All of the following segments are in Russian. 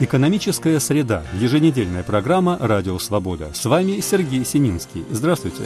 Экономическая среда. Еженедельная программа «Радио Свобода». С вами Сергей Сининский. Здравствуйте.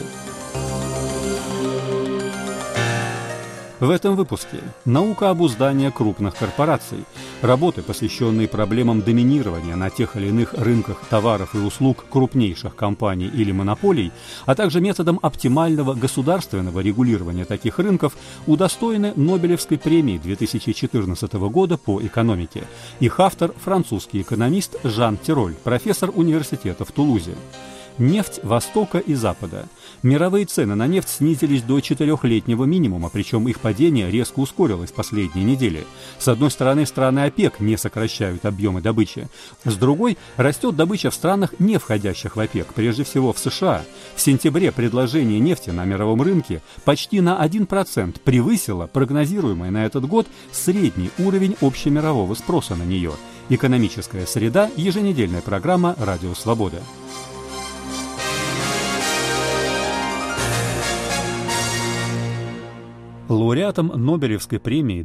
В этом выпуске наука обуздания крупных корпораций, работы, посвященные проблемам доминирования на тех или иных рынках товаров и услуг крупнейших компаний или монополий, а также методом оптимального государственного регулирования таких рынков, удостоены Нобелевской премии 2014 года по экономике. Их автор – французский экономист Жан Тироль, профессор университета в Тулузе. Нефть Востока и Запада. Мировые цены на нефть снизились до 4-летнего минимума, причем их падение резко ускорилось в последние недели. С одной стороны, страны ОПЕК не сокращают объемы добычи. С другой, растет добыча в странах, не входящих в ОПЕК, прежде всего в США. В сентябре предложение нефти на мировом рынке почти на 1% превысило прогнозируемый на этот год средний уровень общемирового спроса на нее. Экономическая среда. Еженедельная программа «Радио Свобода». Лауреатом Нобелевской премии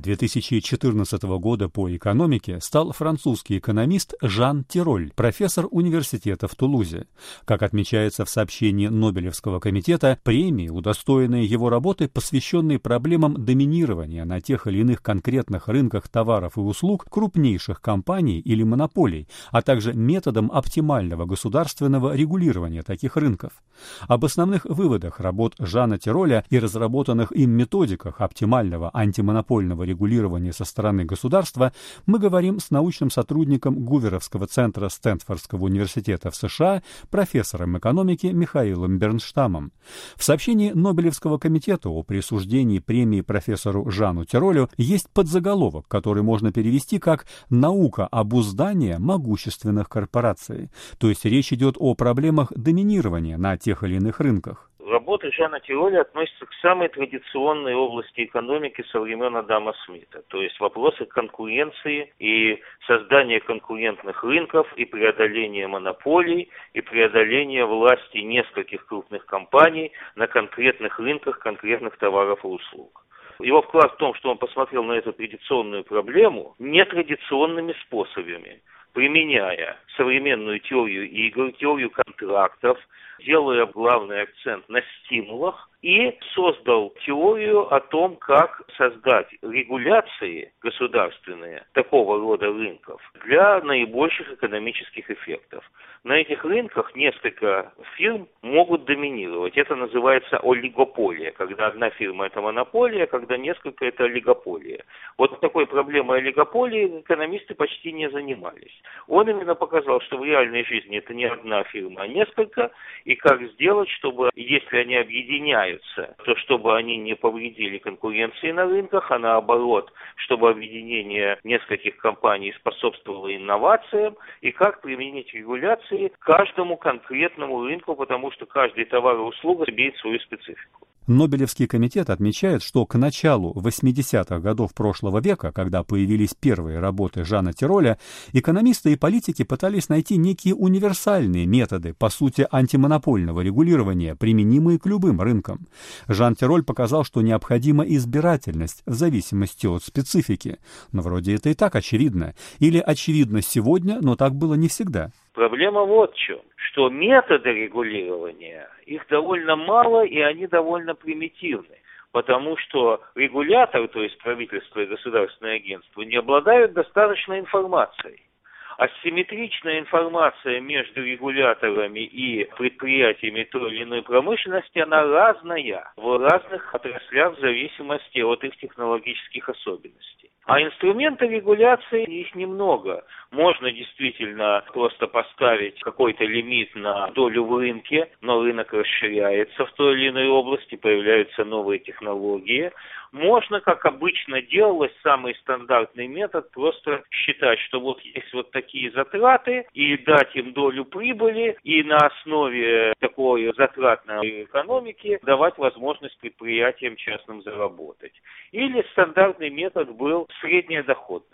2014 года по экономике стал французский экономист Жан Тироль, профессор университета в Тулузе. Как отмечается в сообщении Нобелевского комитета, премии удостоены его работы, посвященные проблемам доминирования на тех или иных конкретных рынках товаров и услуг крупнейших компаний или монополий, а также методом оптимального государственного регулирования таких рынков. Об основных выводах работ Жана Тироля и разработанных им методиках оптимального антимонопольного регулирования со стороны государства мы говорим с научным сотрудником Гуверовского центра Стэнфордского университета в США, профессором экономики Михаилом Бернштамом. В сообщении Нобелевского комитета о присуждении премии профессору Жану Тиролю есть подзаголовок, который можно перевести как «Наука обуздания могущественных корпораций». То есть речь идет о проблемах доминирования на тех или иных рынках. Работа Жана Тироля относится к самой традиционной области экономики со времен Адама Смита, то есть вопросы конкуренции и создания конкурентных рынков, и преодоления монополий, и преодоления власти нескольких крупных компаний на конкретных рынках конкретных товаров и услуг. Его вклад в том, что он посмотрел на эту традиционную проблему нетрадиционными способами, применяя современную теорию игр, теорию контрактов, делая главный акцент на стимулах, и создал теорию о том, как создать регуляции государственные такого рода рынков для наибольших экономических эффектов. На этих рынках несколько фирм могут доминировать. Это называется олигополия, когда одна фирма – это монополия, когда несколько – это олигополия. Вот такой проблемой олигополии экономисты почти не занимались. Он именно показал, что в реальной жизни это не одна фирма, а несколько, и как сделать, чтобы, если они объединяются, то чтобы они не повредили конкуренции на рынках, а наоборот, чтобы объединение нескольких компаний способствовало инновациям, и как применить регуляции к каждому конкретному рынку, потому что каждый товар и услуга имеет свою специфику. Нобелевский комитет отмечает, что к началу 80-х годов прошлого века, когда появились первые работы Жана Тироля, экономисты и политики пытались найти некие универсальные методы, по сути, антимонопольного регулирования, применимые к любым рынкам. Жан Тироль показал, что необходима избирательность в зависимости от специфики. Но вроде это и так очевидно. Или очевидно сегодня, но так было не всегда. Проблема вот в чем, что методы регулирования, их довольно мало и они довольно примитивны, потому что регулятор, то есть правительство и государственное агентство, не обладают достаточной информацией. Асимметричная информация между регуляторами и предприятиями той или иной промышленности, она разная в разных отраслях в зависимости от их технологических особенностей. А инструменты регуляции, их немного. Можно действительно просто поставить какой-то лимит на долю в рынке, но рынок расширяется в той или иной области, появляются новые технологии. Можно, как обычно делалось, самый стандартный метод, просто считать, что вот есть вот такие затраты, и дать им долю прибыли, и на основе такой затратной экономики давать возможность предприятиям частным заработать. Или стандартный метод был средняя доходность.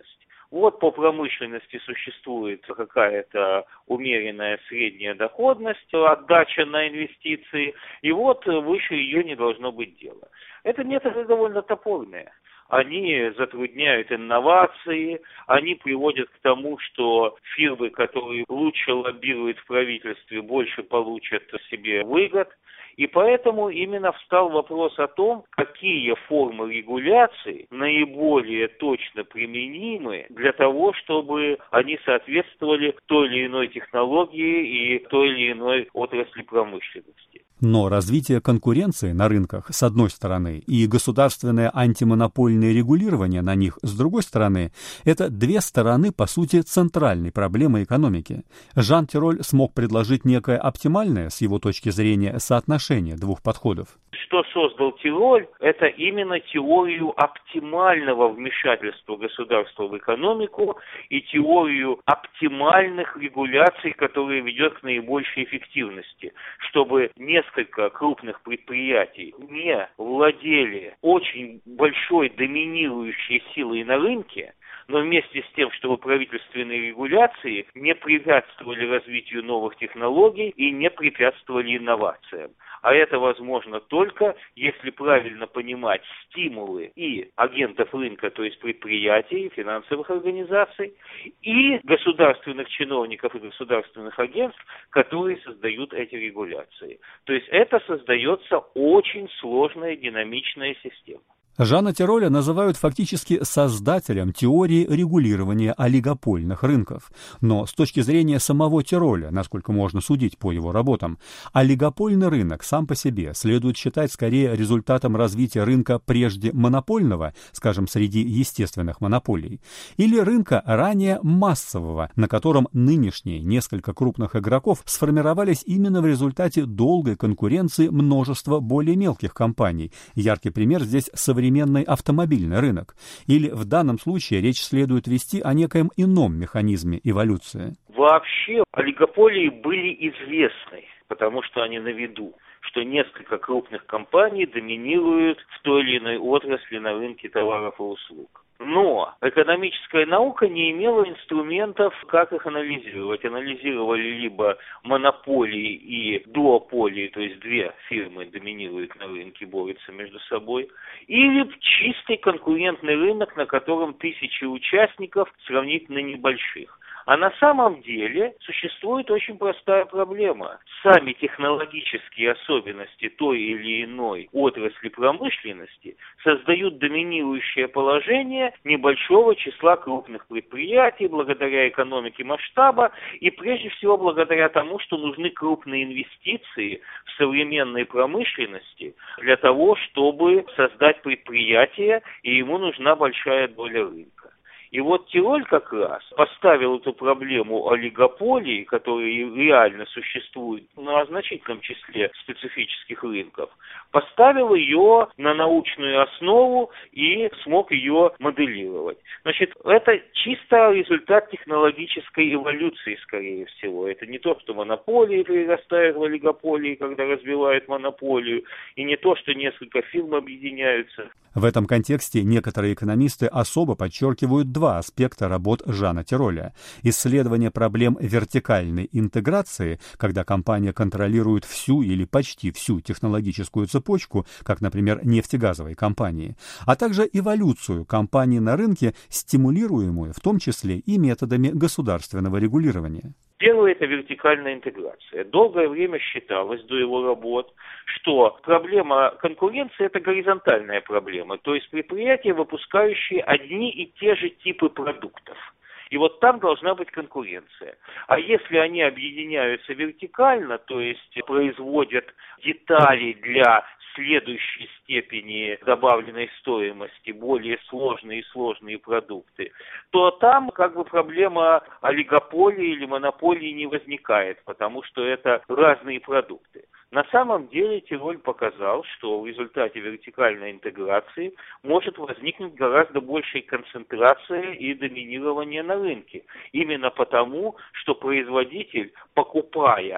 Вот по промышленности существует какая-то умеренная средняя доходность, отдача на инвестиции, и вот выше ее не должно быть дела. Это методы довольно топорные. Они затрудняют инновации, они приводят к тому, что фирмы, которые лучше лоббируют в правительстве, больше получат себе выгод. И поэтому именно встал вопрос о том, какие формы регуляции наиболее точно применимы для того, чтобы они соответствовали той или иной технологии и той или иной отрасли промышленности. Но развитие конкуренции на рынках, с одной стороны, и государственное антимонопольное регулирование на них, с другой стороны, это две стороны, по сути, центральной проблемы экономики. Жан Тироль смог предложить некое оптимальное, с его точки зрения, соотношение двух подходов. Что создал Тироль, это именно теорию оптимального вмешательства государства в экономику и теорию оптимальных регуляций, которые ведет к наибольшей эффективности, чтобы несколько крупных предприятий не владели очень большой доминирующей силой на рынке, но вместе с тем, чтобы правительственные регуляции не препятствовали развитию новых технологий и не препятствовали инновациям. А это возможно только, если правильно понимать стимулы и агентов рынка, то есть предприятий, финансовых организаций, и государственных чиновников и государственных агентств, которые создают эти регуляции. То есть это создается очень сложная динамичная система. Жана Тироля называют фактически создателем теории регулирования олигопольных рынков. Но с точки зрения самого Тироля, насколько можно судить по его работам, олигопольный рынок сам по себе следует считать скорее результатом развития рынка прежде монопольного, скажем, среди естественных монополий, или рынка ранее массового, на котором нынешние несколько крупных игроков сформировались именно в результате долгой конкуренции множества более мелких компаний. Яркий пример здесь современный автомобильный рынок. Или в данном случае речь следует вести о некоем ином механизме эволюции. Вообще олигополии были известны, потому что они на виду, что несколько крупных компаний доминируют в той или иной отрасли на рынке товаров и услуг. Но экономическая наука не имела инструментов, как их анализировать. Анализировали либо монополии и дуополии, то есть две фирмы доминируют на рынке, борются между собой, или чистый конкурентный рынок, на котором тысячи участников сравнительно небольших. А на самом деле существует очень простая проблема. Сами технологические особенности той или иной отрасли промышленности создают доминирующее положение небольшого числа крупных предприятий благодаря экономике масштаба и прежде всего благодаря тому, что нужны крупные инвестиции в современной промышленности для того, чтобы создать предприятие, и ему нужна большая доля рынка. И вот Тироль как раз поставил эту проблему олигополии, которые реально существуют на значительном числе специфических рынков, поставил ее на научную основу и смог ее моделировать. Значит, это чисто результат технологической эволюции, скорее всего. Это не то, что монополии перерастают в олигополии, когда развивают монополию, и не то, что несколько фирм объединяются. В этом контексте некоторые экономисты особо подчеркивают два аспекта работ Жана Тироля. Исследование проблем вертикальной интеграции, когда компания контролирует всю или почти всю технологическую цепочку, как, например, нефтегазовой компании, а также эволюцию компаний на рынке, стимулируемую в том числе и методами государственного регулирования. Первое – это вертикальная интеграция. Долгое время считалось до его работ, что проблема конкуренции – это горизонтальная проблема, то есть предприятия, выпускающие одни и те же типы продуктов. И вот там должна быть конкуренция. А если они объединяются вертикально, то есть производят детали для следующей степени добавленной стоимости, более сложные и сложные продукты, то там как бы проблема олигополии или монополии не возникает, потому что это разные продукты. На самом деле Тироль показал, что в результате вертикальной интеграции может возникнуть гораздо большая концентрация и доминирование на рынке. Именно потому, что производитель, покупая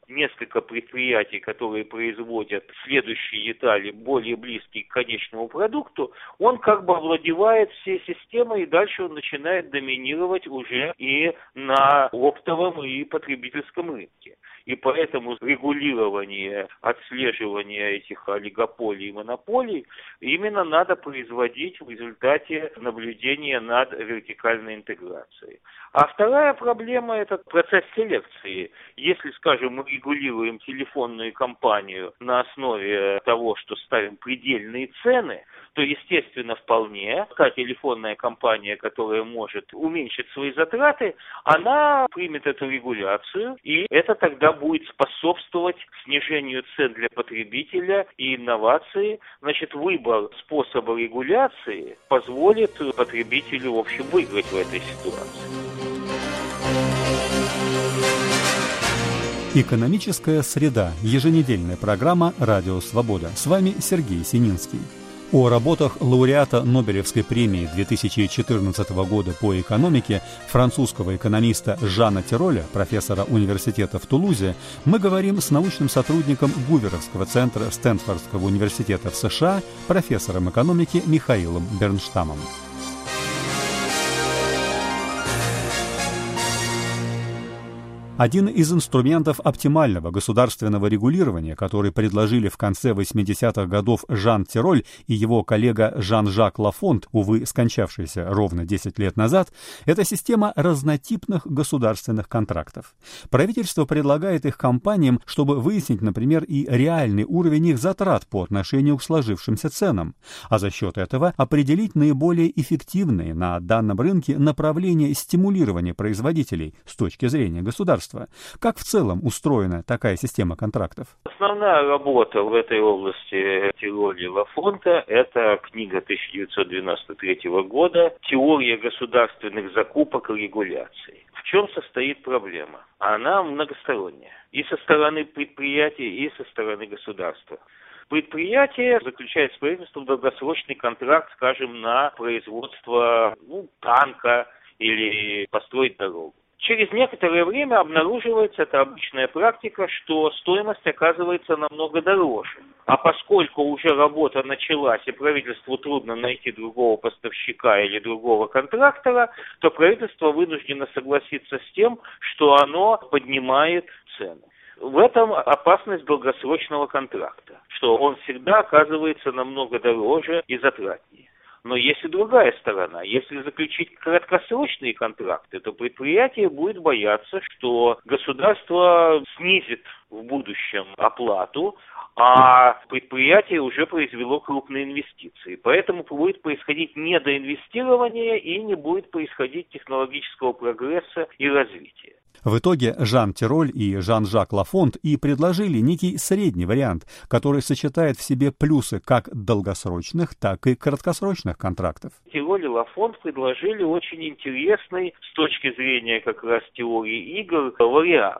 несколько предприятий, которые производят следующие детали, более близкие к конечному продукту, он как бы овладевает всей системой, и дальше он начинает доминировать уже и на оптовом и потребительском рынке. И поэтому регулирование, отслеживание этих олигополий и монополий именно надо производить в результате наблюдения над вертикальной интеграцией. А вторая проблема – это процесс селекции. Если, скажем, мы регулируем телефонную компанию на основе того, что ставим предельные цены, то, естественно, вполне та телефонная компания, которая может уменьшить свои затраты, она примет эту регуляцию, и это тогда будет способствовать снижению цен для потребителя и инновации. Значит, выбор способа регуляции позволит потребителю, в общем, выиграть в этой ситуации. Экономическая среда. Еженедельная программа «Радио Свобода». С вами Сергей Сининский. О работах лауреата Нобелевской премии 2014 года по экономике французского экономиста Жана Тироля, профессора университета в Тулузе, мы говорим с научным сотрудником Гуверовского центра Стэнфордского университета в США, профессором экономики Михаилом Бернштамом. Один из инструментов оптимального государственного регулирования, который предложили в конце 80-х годов Жан Тироль и его коллега Жан-Жак Лафонт, увы, скончавшийся ровно 10 лет назад, это система разнотипных государственных контрактов. Правительство предлагает их компаниям, чтобы выяснить, например, и реальный уровень их затрат по отношению к сложившимся ценам, а за счет этого определить наиболее эффективные на данном рынке направления стимулирования производителей с точки зрения государства. Как в целом устроена такая система контрактов? Основная работа в этой области Тироля и Лафонта – это книга 1993 года «Теория государственных закупок и регуляций». В чем состоит проблема? Она многосторонняя. И со стороны предприятий, и со стороны государства. Предприятие заключает с правительством долгосрочный контракт, скажем, на производство танка или построить дорогу. Через некоторое время обнаруживается, это обычная практика, что стоимость оказывается намного дороже. А поскольку уже работа началась и правительству трудно найти другого поставщика или другого контрактора, то правительство вынуждено согласиться с тем, что оно поднимает цены. В этом опасность долгосрочного контракта, что он всегда оказывается намного дороже и затратнее. Но есть и другая сторона. Если заключить краткосрочные контракты, то предприятие будет бояться, что государство снизит в будущем оплату, а предприятие уже произвело крупные инвестиции. Поэтому будет происходить недоинвестирование и не будет происходить технологического прогресса и развития. В итоге Жан Тироль и Жан-Жак Лафонт и предложили некий средний вариант, который сочетает в себе плюсы как долгосрочных, так и краткосрочных контрактов. Тироль и Лафонт предложили очень интересный с точки зрения как раз теории игр вариант,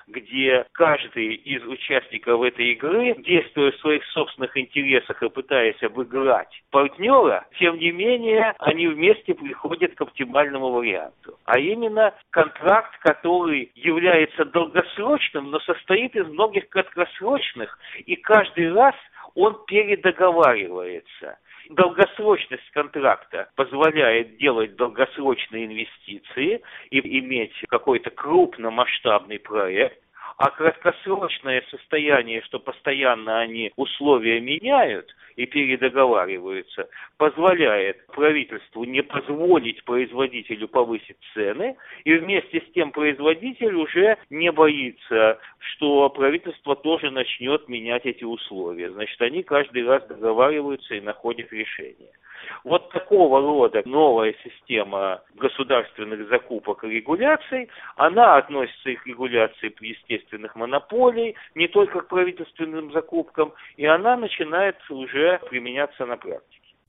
где каждый из участников этой игры, действуя в своих собственных интересах и пытаясь обыграть партнера, тем не менее они вместе приходят к оптимальному варианту. А именно контракт, который является долгосрочным, но состоит из многих краткосрочных, и каждый раз он передоговаривается. Долгосрочность контракта позволяет делать долгосрочные инвестиции и иметь какой-то крупномасштабный проект, а краткосрочное состояние, что постоянно они условия меняют и передоговариваются, позволяет правительству не позволить производителю повысить цены, и вместе с тем производитель уже не боится, что правительство тоже начнет менять эти условия. Значит, они каждый раз договариваются и находят решение. Вот такого рода новая система государственных закупок и регуляций, она относится и к регуляции естественных монополий, не только к правительственным закупкам, и она начинает уже применяться на практике.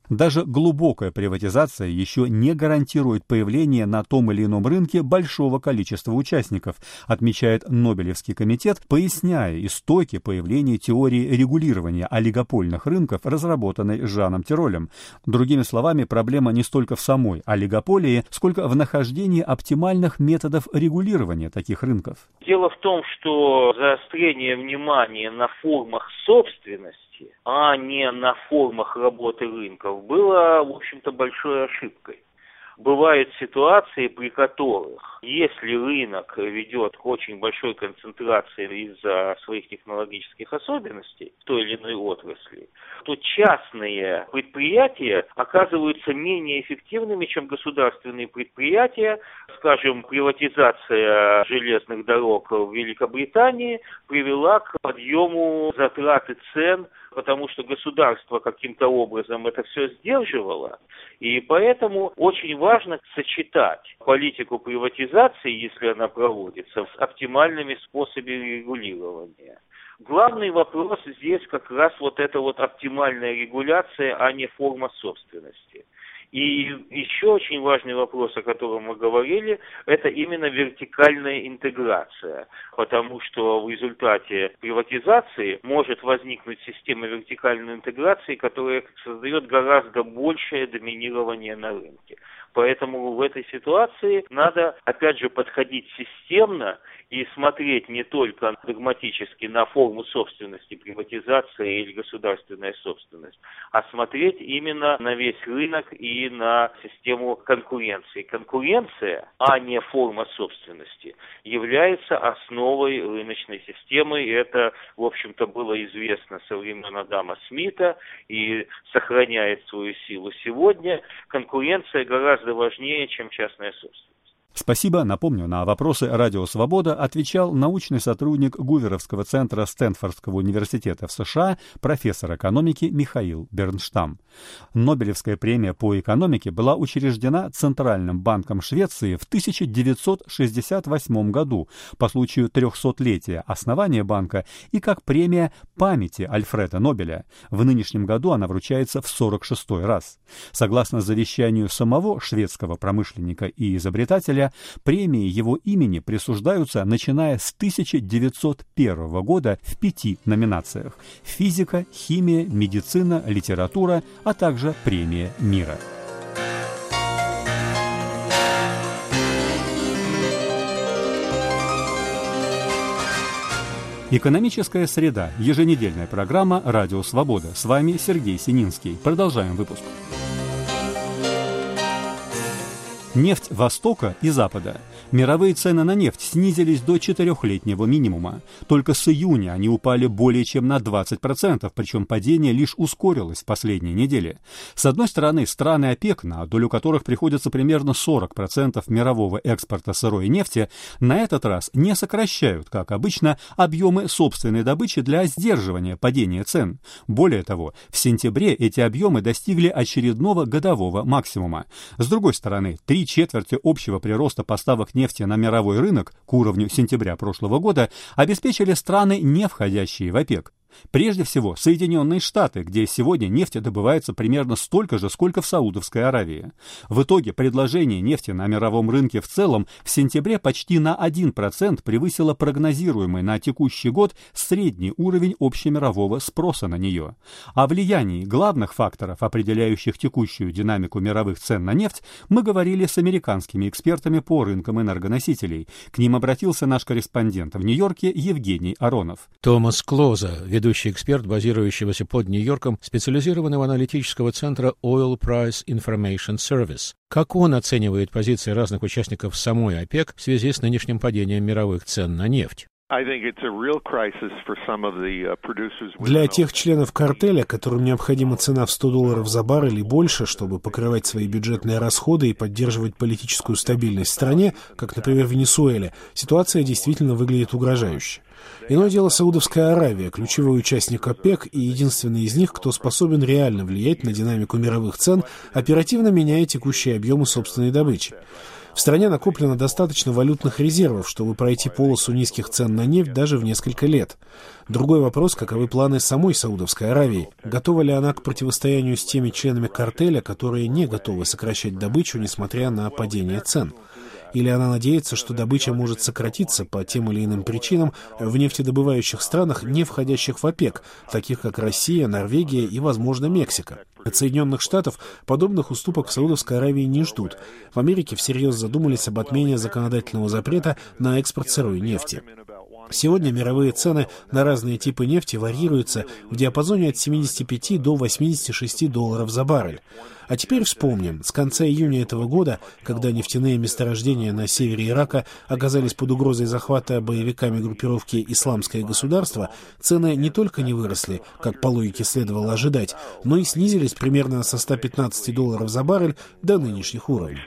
Даже глубокая приватизация еще не гарантирует появление на том или ином рынке большого количества участников, отмечает Нобелевский комитет, поясняя истоки появления теории регулирования олигопольных рынков, разработанной Жаном Тиролем. Другими словами, проблема не столько в самой олигополии, сколько в нахождении оптимальных методов регулирования таких рынков. Дело в том, что заострение внимания на формах собственности, а не на формах работы рынков, было, в общем-то, большой ошибкой. Бывают ситуации, при которых, если рынок ведет к очень большой концентрации из-за своих технологических особенностей в той или иной отрасли, то частные предприятия оказываются менее эффективными, чем государственные предприятия. Скажем, приватизация железных дорог в Великобритании привела к подъему затрат и цен, потому что государство каким-то образом это все сдерживало. И поэтому очень важно сочетать политику приватизации, если она проводится, с оптимальными способами регулирования. Главный вопрос здесь как раз вот эта вот оптимальная регуляция, а не форма собственности. И еще очень важный вопрос, о котором мы говорили, это именно вертикальная интеграция, потому что в результате приватизации может возникнуть система вертикальной интеграции, которая создает гораздо большее доминирование на рынке. Поэтому в этой ситуации надо, опять же, подходить системно и смотреть не только догматически на форму собственности, приватизация или государственная собственность, а смотреть именно на весь рынок и на систему конкуренции. Конкуренция, а не форма собственности, является основой рыночной системы, и это, в общем-то, было известно со времен Адама Смита и сохраняет свою силу сегодня. Конкуренция гораздо важнее, чем частная собственность. Спасибо. Напомню, на вопросы «Радио Свобода» отвечал научный сотрудник Гуверовского центра Стэнфордского университета в США, профессор экономики Михаил Бернштам. Нобелевская премия по экономике была учреждена Центральным банком Швеции в 1968 году по случаю 300-летия основания банка и как премия памяти Альфреда Нобеля. В нынешнем году она вручается в 46-й раз. Согласно завещанию самого шведского промышленника и изобретателя, премии его имени присуждаются, начиная с 1901 года в 5 номинациях: физика, химия, медицина, литература, а также премия мира. Экономическая среда. Еженедельная программа «Радио Свобода». С вами Сергей Сининский. Продолжаем выпуск. Нефть Востока и Запада. Мировые цены на нефть снизились до 4-летнего минимума. Только с июня они упали более чем на 20%, причем падение лишь ускорилось в последние недели. С одной стороны, страны ОПЕК, на долю которых приходится примерно 40% мирового экспорта сырой нефти, на этот раз не сокращают, как обычно, объемы собственной добычи для сдерживания падения цен. Более того, в сентябре эти объемы достигли очередного годового максимума. С другой стороны, 3/4 общего прироста поставок нефти на мировой рынок к уровню сентября прошлого года обеспечили страны, не входящие в ОПЕК. Прежде всего, Соединенные Штаты, где сегодня нефть добывается примерно столько же, сколько в Саудовской Аравии. В итоге предложение нефти на мировом рынке в целом в сентябре почти на 1% превысило прогнозируемый на текущий год средний уровень общемирового спроса на нее. О влиянии главных факторов, определяющих текущую динамику мировых цен на нефть, мы говорили с американскими экспертами по рынкам энергоносителей. К ним обратился наш корреспондент в Нью-Йорке Евгений Аронов. Томас Клоза, ведущий эксперт, базирующегося под Нью-Йорком, специализированного аналитического центра Oil Price Information Service. Как он оценивает позиции разных участников самой ОПЕК в связи с нынешним падением мировых цен на нефть? Для тех членов картеля, которым необходима цена в $100 за баррель и больше, чтобы покрывать свои бюджетные расходы и поддерживать политическую стабильность в стране, как, например, в Венесуэле, ситуация действительно выглядит угрожающе. Иное дело Саудовская Аравия, ключевой участник ОПЕК и единственный из них, кто способен реально влиять на динамику мировых цен, оперативно меняя текущие объемы собственной добычи. В стране накоплено достаточно валютных резервов, чтобы пройти полосу низких цен на нефть даже в несколько лет. Другой вопрос, каковы планы самой Саудовской Аравии? Готова ли она к противостоянию с теми членами картеля, которые не готовы сокращать добычу, несмотря на падение цен? Или она надеется, что добыча может сократиться по тем или иным причинам в нефтедобывающих странах, не входящих в ОПЕК, таких как Россия, Норвегия и, возможно, Мексика? От Соединенных Штатов подобных уступок в Саудовской Аравии не ждут. В Америке всерьез задумались об отмене законодательного запрета на экспорт сырой нефти. Сегодня мировые цены на разные типы нефти варьируются в диапазоне от 75 до 86 долларов за баррель. А теперь вспомним, с конца июня этого года, когда нефтяные месторождения на севере Ирака оказались под угрозой захвата боевиками группировки «Исламское государство», цены не только не выросли, как по логике следовало ожидать, но и снизились примерно со 115 долларов за баррель до нынешних уровней.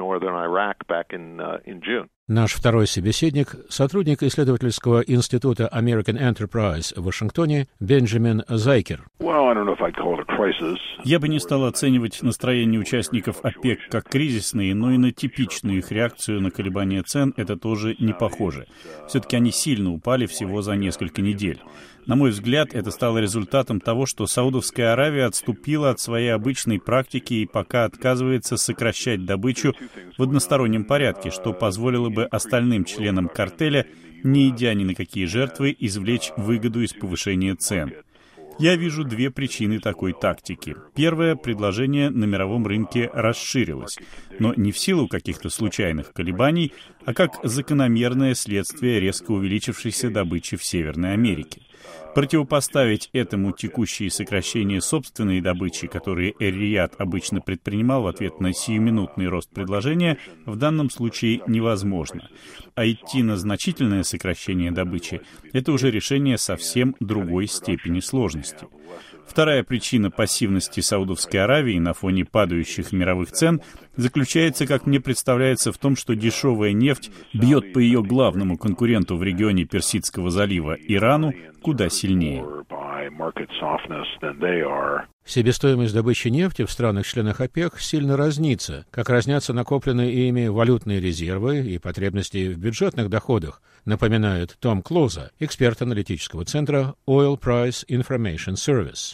Наш второй собеседник – сотрудник исследовательского института American Enterprise в Вашингтоне Бенджамин Зайкер. Я бы не стал оценивать настроение участников ОПЕК как кризисные, но и на типичную их реакцию на колебания цен это тоже не похоже. Все-таки они сильно упали всего за несколько недель. На мой взгляд, это стало результатом того, что Саудовская Аравия отступила от своей обычной практики и пока отказывается сокращать добычу в одностороннем порядке, что позволило бы остальным членам картеля, не идя ни на какие жертвы, извлечь выгоду из повышения цен. Я вижу две причины такой тактики. Первое, предложение на мировом рынке расширилось, но не в силу каких-то случайных колебаний, а как закономерное следствие резко увеличившейся добычи в Северной Америке. Противопоставить этому текущие сокращения собственной добычи, которые Эр-Рияд обычно предпринимал в ответ на сиюминутный рост предложения, в данном случае невозможно. А идти на значительное сокращение добычи – это уже решение совсем другой степени сложности. Вторая причина пассивности Саудовской Аравии на фоне падающих мировых цен заключается, как мне представляется, в том, что дешевая нефть бьет по ее главному конкуренту в регионе Персидского залива Ирану куда сильнее. Себестоимость добычи нефти в странах-членах ОПЕК сильно разнится, как разнятся накопленные ими валютные резервы и потребности в бюджетных доходах, напоминает Том Клоза, эксперт аналитического центра Oil Price Information Service.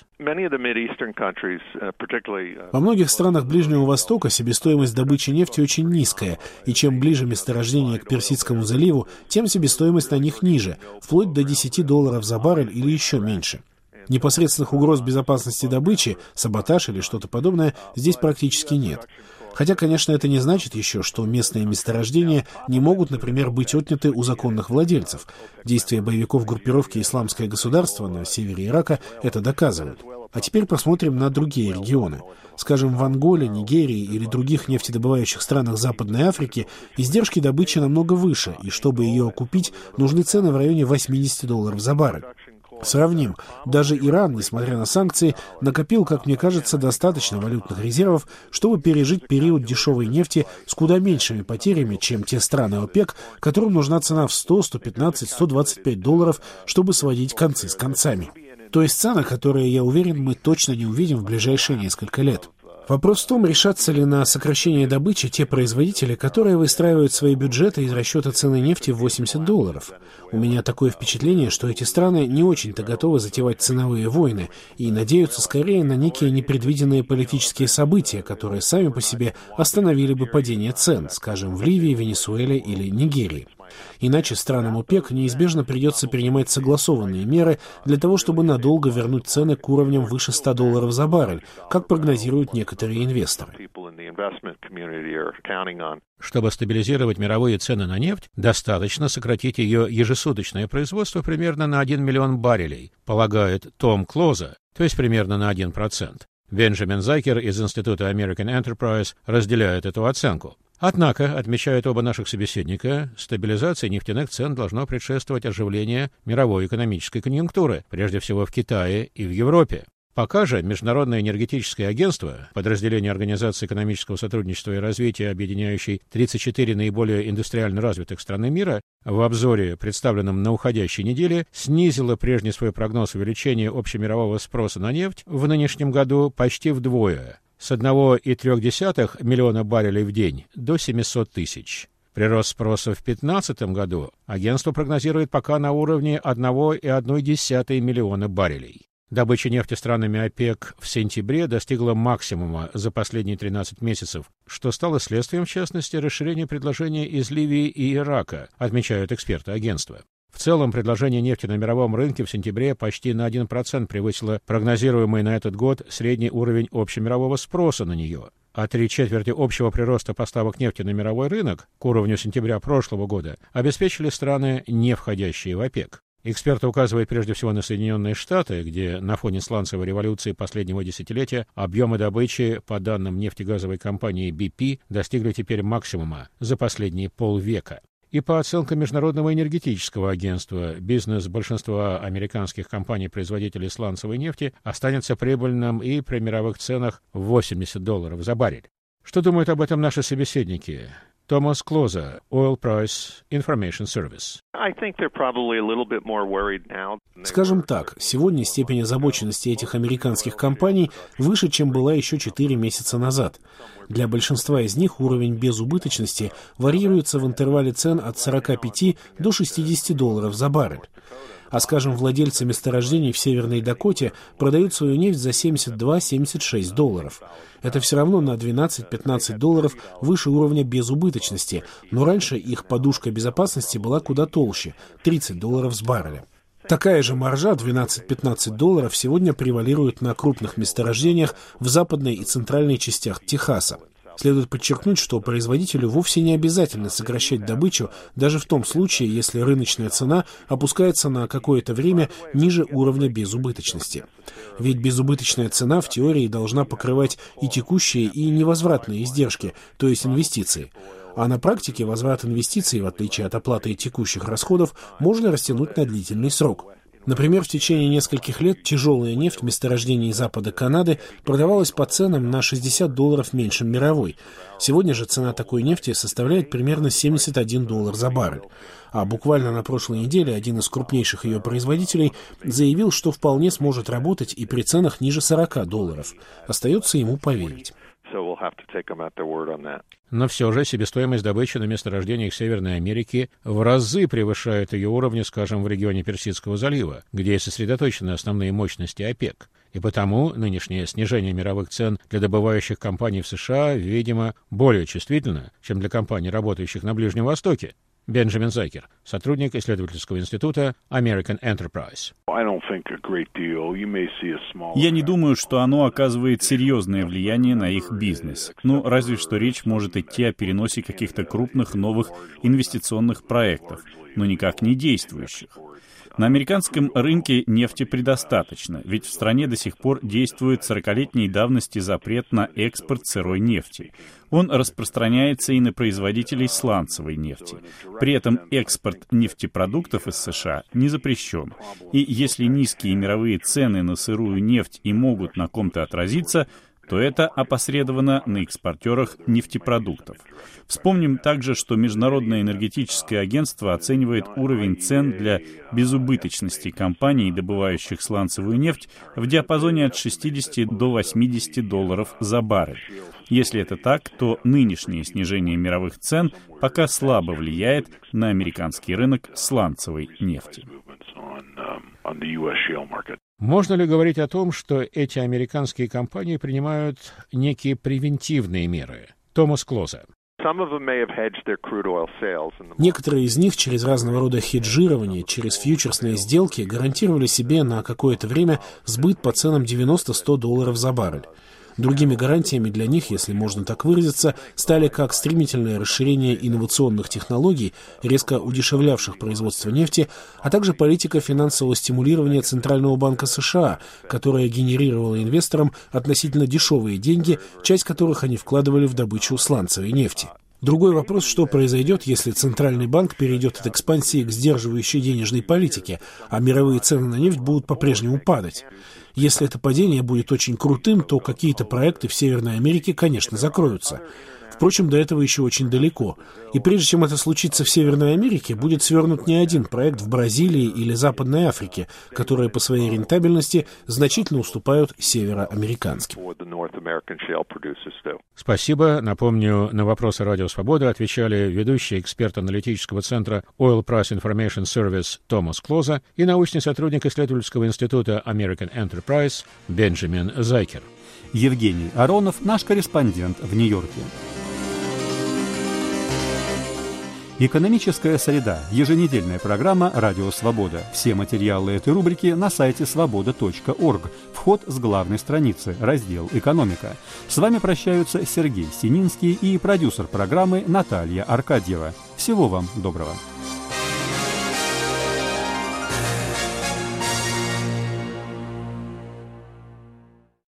Во многих странах Ближнего Востока себестоимость добычи нефти очень низкая, и чем ближе месторождение к Персидскому заливу, тем себестоимость на них ниже, вплоть до 10 долларов за баррель или еще меньше. Непосредственных угроз безопасности добычи, саботаж или что-то подобное здесь практически нет. Хотя, конечно, это не значит еще, что местные месторождения не могут, например, быть отняты у законных владельцев. Действия боевиков группировки «Исламское государство» на севере Ирака это доказывают. А теперь посмотрим на другие регионы. Скажем, в Анголе, Нигерии или других нефтедобывающих странах Западной Африки издержки добычи намного выше, и чтобы ее окупить, нужны цены в районе 80 долларов за баррель. Сравним. Даже Иран, несмотря на санкции, накопил, как мне кажется, достаточно валютных резервов, чтобы пережить период дешевой нефти с куда меньшими потерями, чем те страны ОПЕК, которым нужна цена в 100, 115, 125 долларов, чтобы сводить концы с концами. То есть цены, которые, я уверен, мы точно не увидим в ближайшие несколько лет. Вопрос в том, решатся ли на сокращение добычи те производители, которые выстраивают свои бюджеты из расчета цены нефти в 80 долларов. У меня такое впечатление, что эти страны не очень-то готовы затевать ценовые войны и надеются скорее на некие непредвиденные политические события, которые сами по себе остановили бы падение цен, скажем, в Ливии, Венесуэле или Нигерии. Иначе странам ОПЕК неизбежно придется принимать согласованные меры для того, чтобы надолго вернуть цены к уровням выше 100 долларов за баррель, как прогнозируют некоторые инвесторы. Чтобы стабилизировать мировые цены на нефть, достаточно сократить ее ежесуточное производство примерно на 1 миллион баррелей, полагает Том Клоза, то есть примерно на 1%. Бенджамин Зайкер из Института American Enterprise разделяет эту оценку. Однако, отмечают оба наших собеседника, стабилизации нефтяных цен должно предшествовать оживление мировой экономической конъюнктуры, прежде всего в Китае и в Европе. Пока же Международное энергетическое агентство, подразделение Организации экономического сотрудничества и развития, объединяющей 34 наиболее индустриально развитых страны мира, в обзоре, представленном на уходящей неделе, снизило прежний свой прогноз увеличения общемирового спроса на нефть в нынешнем году почти вдвое. с 1,3 миллиона баррелей в день до 700 тысяч. Прирост спроса в 2015 году агентство прогнозирует пока на уровне 1,1 миллиона баррелей. Добыча нефти странами ОПЕК в сентябре достигла максимума за последние 13 месяцев, что стало следствием, в частности, расширения предложения из Ливии и Ирака, отмечают эксперты агентства. В целом, предложение нефти на мировом рынке в сентябре почти на 1% превысило прогнозируемый на этот год средний уровень общемирового спроса на нее. А 3/4 общего прироста поставок нефти на мировой рынок к уровню сентября прошлого года обеспечили страны, не входящие в ОПЕК. Эксперты указывают прежде всего на Соединенные Штаты, где на фоне сланцевой революции последнего десятилетия объемы добычи, по данным нефтегазовой компании BP, достигли теперь максимума за последние полвека. И по оценкам Международного энергетического агентства, бизнес большинства американских компаний-производителей сланцевой нефти останется прибыльным и при мировых ценах в $80 за баррель. Что думают об этом наши собеседники? Томас Клоза, Oil Price Information Service. Скажем так, сегодня степень озабоченности этих американских компаний выше, чем была еще 4 месяца назад. Для большинства из них уровень безубыточности варьируется в интервале цен от 45 до $60 за баррель. А, скажем, владельцы месторождений в Северной Дакоте продают свою нефть за $72-76. Это все равно на $12-15 выше уровня безубыточности, но раньше их подушка безопасности была куда толще – $30 с барреля. Такая же маржа, $12-15, сегодня превалирует на крупных месторождениях в западной и центральной частях Техаса. Следует подчеркнуть, что производителю вовсе не обязательно сокращать добычу, даже в том случае, если рыночная цена опускается на какое-то время ниже уровня безубыточности. Ведь безубыточная цена в теории должна покрывать и текущие, и невозвратные издержки, то есть инвестиции. А на практике возврат инвестиций, в отличие от оплаты текущих расходов, можно растянуть на длительный срок. Например, в течение нескольких лет тяжелая нефть в месторождении Запада Канады продавалась по ценам на $60 меньше мировой. Сегодня же цена такой нефти составляет примерно $71 за баррель. А буквально на прошлой неделе один из крупнейших ее производителей заявил, что вполне сможет работать и при ценах ниже $40. Остается ему поверить. Но все же себестоимость добычи на месторождениях Северной Америки в разы превышает ее уровни, скажем, в регионе Персидского залива, где и сосредоточены основные мощности ОПЕК. И потому нынешнее снижение мировых цен для добывающих компаний в США, видимо, более чувствительно, чем для компаний, работающих на Ближнем Востоке. Бенджамин Зайкер, сотрудник исследовательского института American Enterprise. Я не думаю, что оно оказывает серьезное влияние на их бизнес. Ну, разве что речь может идти о переносе каких-то крупных новых инвестиционных проектов, но никак не действующих. На американском рынке нефти предостаточно, ведь в стране до сих пор действует 40-летней давности запрет на экспорт сырой нефти. Он распространяется и на производителей сланцевой нефти. При этом экспорт нефтепродуктов из США не запрещен. И если низкие мировые цены на сырую нефть и могут на ком-то отразиться, то это опосредовано на экспортерах нефтепродуктов. Вспомним также, что Международное энергетическое агентство оценивает уровень цен для безубыточности компаний, добывающих сланцевую нефть, в диапазоне от $60 до $80 за баррель. Если это так, то нынешнее снижение мировых цен пока слабо влияет на американский рынок сланцевой нефти. Можно ли говорить о том, что эти американские компании принимают некие превентивные меры? Томас Клоза. Некоторые из них через разного рода хеджирование, через фьючерсные сделки гарантировали себе на какое-то время сбыт по ценам $90-100 за баррель. Другими гарантиями для них, если можно так выразиться, стали как стремительное расширение инновационных технологий, резко удешевлявших производство нефти, а также политика финансового стимулирования Центрального банка США, которая генерировала инвесторам относительно дешевые деньги, часть которых они вкладывали в добычу сланцевой нефти. Другой вопрос, что произойдет, если Центральный банк перейдет от экспансии к сдерживающей денежной политике, а мировые цены на нефть будут по-прежнему падать. Если это падение будет очень крутым, то какие-то проекты в Северной Америке, конечно, закроются. Впрочем, до этого еще очень далеко. И прежде чем это случится в Северной Америке, будет свернут не один проект в Бразилии или Западной Африке, которые по своей рентабельности значительно уступают североамериканским. Спасибо. Напомню, на вопросы «Радио Свобода» отвечали ведущий эксперт аналитического центра Oil Price Information Service Томас Клоза и научный сотрудник исследовательского института American Enterprise Бенджамин Зайкер. Евгений Аронов, наш корреспондент в Нью-Йорке. «Экономическая среда» – еженедельная программа «Радио Свобода». Все материалы этой рубрики на сайте svoboda.org. Вход с главной страницы, раздел «Экономика». С вами прощаются Сергей Сининский и продюсер программы Наталья Аркадьева. Всего вам доброго.